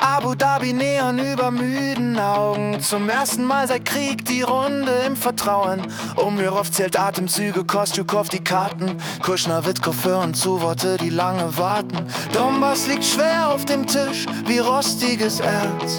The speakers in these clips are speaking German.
Abu Dhabi Neon über müden Augen. Zum ersten Mal seit Krieg die Runde im Vertrauen. Umirov zählt Atemzüge, Kostjukow die Karten. Kushner, Witkow hören zu Worte, die lange warten. Donbass liegt schwer auf dem Tisch wie rostiges Erz.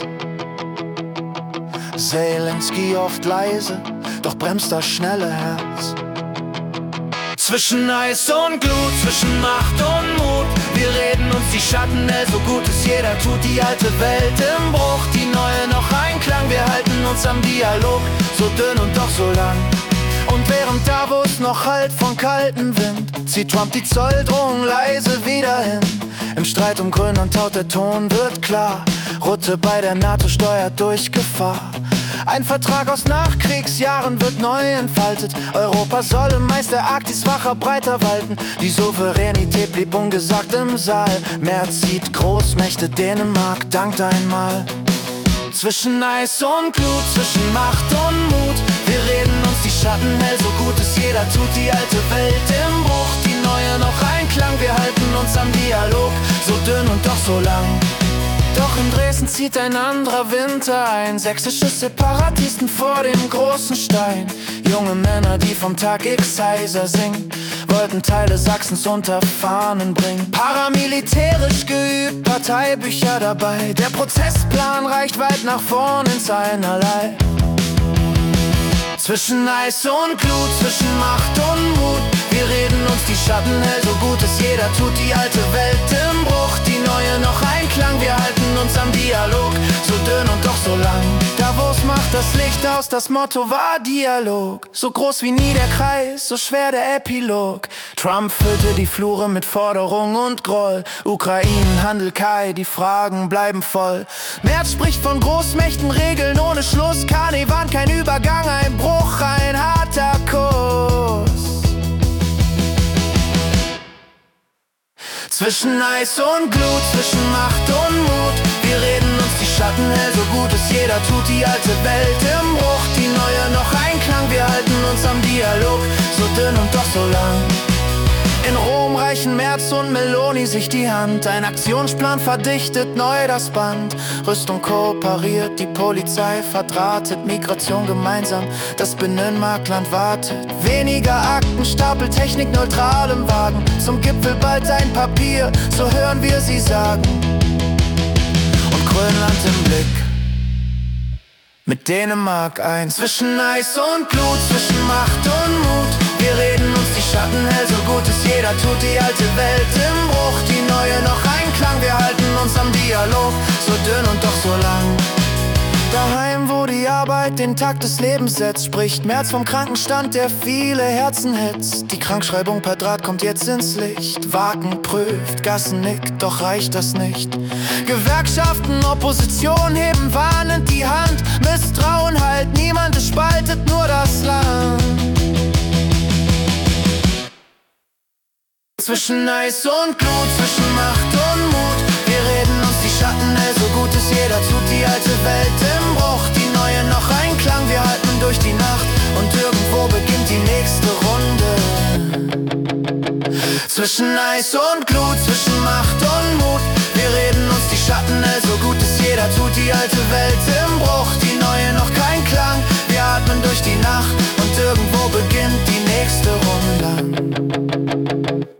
Zelensky oft leise, doch bremst das schnelle Herz. Zwischen Eis und Glut, zwischen Macht und Mut, wir reden uns die Schatten hell, so gut es jeder tut. Die alte Welt im Bruch, die neue noch Einklang. Wir halten uns am Dialog, so dünn und doch so lang. Und während Davos noch hallt von kaltem Wind, zieht Trump die Zolldrohung leise wieder hin. Im Streit um Grün und Tau, der Ton wird klar. Rutte bei der NATO steuert durch Gefahr. Ein Vertrag aus Nachkriegsjahren wird neu entfaltet. Europa soll im Eis der Arktis wacher, breiter walten. Die Souveränität blieb ungesagt im Saal. Mehr zieht Großmächte, Dänemark dankt einmal. Zwischen Eis und Glut, zwischen Macht und Mut, wir reden uns die Schatten hell, so gut es jeder tut. Die alte Welt im Bruch, die neue noch Einklang. Wir halten uns am Dialog, so dünn und doch so lang. Doch in Dresden zieht ein anderer Winter ein. Sächsische Separatisten vor dem großen Stein. Junge Männer, die vom Tag X heiser singen, wollten Teile Sachsens unter Fahnen bringen. Paramilitärisch geübt, Parteibücher dabei. Der Prozessplan reicht weit nach vorn ins Einerlei. Zwischen Eis und Glut, zwischen Macht und Mut, wir reden uns die Schatten hell, so gut es jeder tut. Die alte Welt im Bruch, die neue noch Einklang. Wir halten uns am Dialog, so dünn und doch so lang. Davos macht das Licht aus, das Motto war Dialog. So groß wie nie der Kreis, so schwer der Epilog. Trump füllte die Flure mit Forderung und Groll. Ukraine, Kai, die Fragen bleiben voll. Merz spricht von Großmächten, Regeln ohne Schluss. Karneval, kein Übergang, ein Bruch, ein harter Kurs. Zwischen Eis und Glut, zwischen Macht und Mut, wir reden uns die Schatten hell, so gut es jeder tut. Die alte Welt im Bruch, die neue noch Einklang. Wir halten uns am Dialog, so dünn und doch so lang. In Rom reichen Merz und Meloni sich die Hand. Ein Aktionsplan verdichtet neu das Band. Rüstung kooperiert, die Polizei verdrahtet. Migration gemeinsam, das Binnenmarktland wartet. Weniger Aktenstapel, Technik neutral im Wagen. Zum Gipfel bald ein Papier, so hören wir sie sagen. Und Grönland im Blick, mit Dänemark ein. Zwischen Eis und Glut, zwischen Macht und Mut, wir reden uns die Schatten hell, so gut es jeder tut. Die alte Welt im Bruch, die neue noch Einklang. Wir halten uns am Dialog, so dünn und doch so lang. Daheim, wo die Arbeit den Takt des Lebens setzt, spricht Merz vom Krankenstand, der viele Herzen hetzt. Die Krankschreibung per Draht kommt jetzt ins Licht. Wagen prüft, Gassen nickt, doch reicht das nicht. Gewerkschaften, Opposition heben warnend die Hand. Misstrauen halt niemand, es spaltet nur das Land. Zwischen Eis und Glut, zwischen Macht und Mut, wir reden uns die Schatten hell, so gut es jeder tut. Die alte Welt im Bruch, die neue noch Einklang. Wir halten durch die Nacht und irgendwo beginnt die nächste Runde. Zwischen Eis und Glut, zwischen Macht und Mut, wir reden uns die Schatten hell, so gut es jeder tut. Die alte Welt im Bruch, die neue noch kein Klang. Wir atmen durch die Nacht und irgendwo beginnt die nächste Runde.